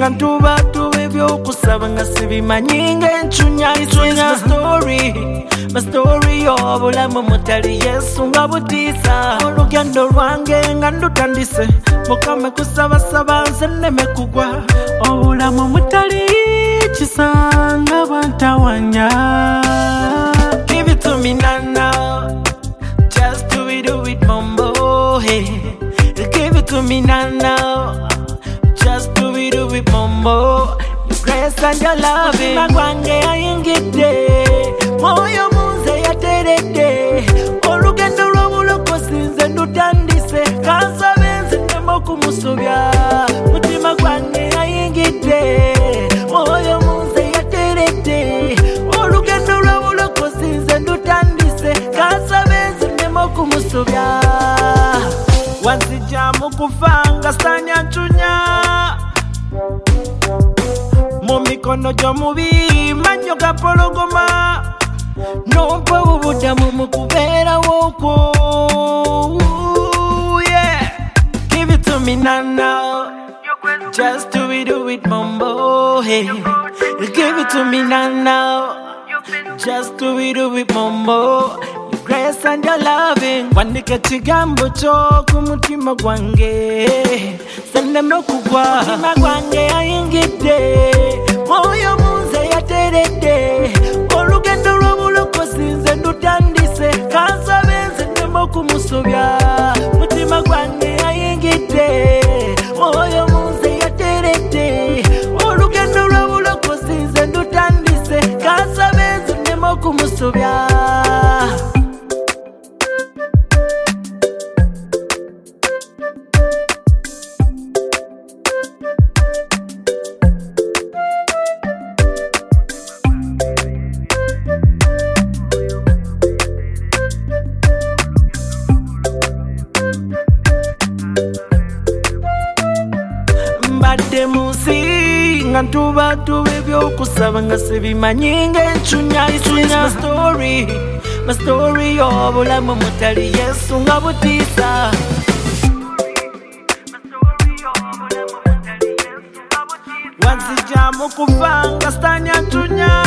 nga ntuba tuba ebyokusaba nga sibimanyi ng'encunya. It's my story y'obulamu mutali Yesu nga butiisa. Olugendo lwange nga ndutandise Mukama kusabasaba nze nneme kugwa. Obulamu mutali kisanga bantawanya. Give it to me now, just do it mambo. Hey, give it to me now, just do it mambo. Your grace and your loving magwange ayingidde moyo munze yaterede. Olugendo lw'obulokozi nze ndutandise kansabe nze nneme okumusobya. Mutima gwange ayingidde moyo munze yaterede. Olugendo lw'obulokozi nze ndutandise kansabe nze nneme okumusobya. Wanzija mu kufa nga sanya ncunya mu mikono gy'omubi mannyo gapologoma. Nompa obuddamu mu kubeerawo kwo. Yeah, give it to me now, just do it mambo. Hey, give it to me now, just do it mambo. Your grace and your loving wandika kigambo kyo ku mutima gwange senneme okugwa. Mutima gwange ayingidde moyo munze yateredde. Olugendo lw'obulokozi nze ndutandise kansabe nze nneme okumusobya. Mutima gwange ayingidde moyo munze yateredde. Olugendo lw'obulokozi nze ndutandise kansabe nze nneme okumusobya. Mbadde munsi nga ntuba ebyokusaba nga sibimanyi ng'encunya. It's my story y'obulamu mutali Yesu nga butiisa. Wanzija mu kufa nga sitanya ncunya